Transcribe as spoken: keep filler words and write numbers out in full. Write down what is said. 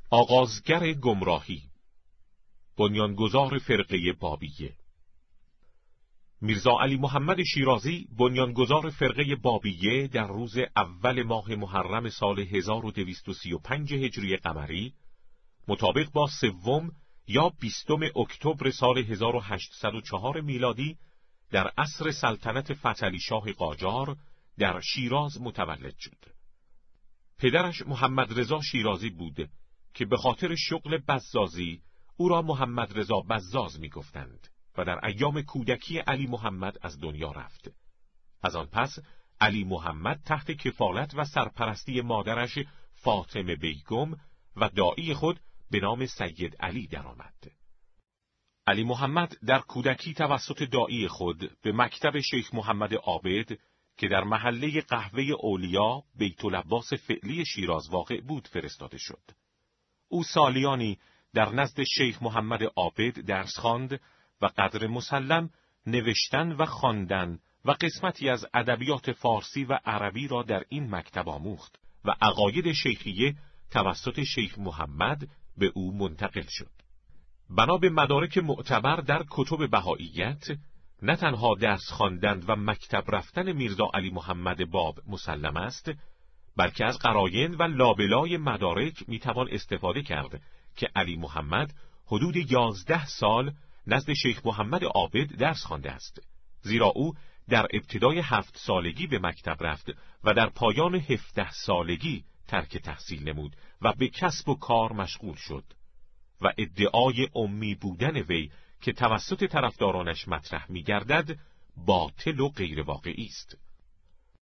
آغازگر گمراهی، بنیانگذار فرقه بابیه. میرزا علی محمد شیرازی، بنیانگذار فرقه بابیه، در روز اول ماه محرم سال هزار و دویست و سی و پنج هجری قمری مطابق با سوم یا بیستم اکتبر سال هزار و هشتصد و چهار میلادی در عصر سلطنت فتحعلی شاه قاجار در شیراز متولد شد. پدرش محمد رضا شیرازی بود که به خاطر شغل بزازی او را محمد رضا بزاز می گفتند و در ایام کودکی علی محمد از دنیا رفت. از آن پس علی محمد تحت کفالت و سرپرستی مادرش فاطمه بیگم و داعی خود به نام سید علی درآمد. علی محمد در کودکی توسط داعی خود به مکتب شیخ محمد عابد که در محله قهوه اولیا بیت العباس فعلی شیراز واقع بود فرستاده شد. او سالیانی در نزد شیخ محمد عابد درس خواند و قدر مسلم نوشتن و خواندن و قسمتی از ادبیات فارسی و عربی را در این مکتب آموخت و عقاید شیخیه توسط شیخ محمد به او منتقل شد. بنا به مدارک معتبر در کتب بهائیت، نه تنها درس خواندن و مکتب رفتن میرزا علی محمد باب مسلم است، بلکه از قراین و لابلای مدارک میتوان استفاده کرد که علی محمد حدود یازده سال نزد شیخ محمد عابد درس خوانده است، زیرا او در ابتدای هفت سالگی به مکتب رفت و در پایان هفده سالگی ترک تحصیل نمود و به کسب و کار مشغول شد و ادعای امی بودن وی که توسط طرفدارانش مطرح می‌گردد باطل و غیر واقعی است.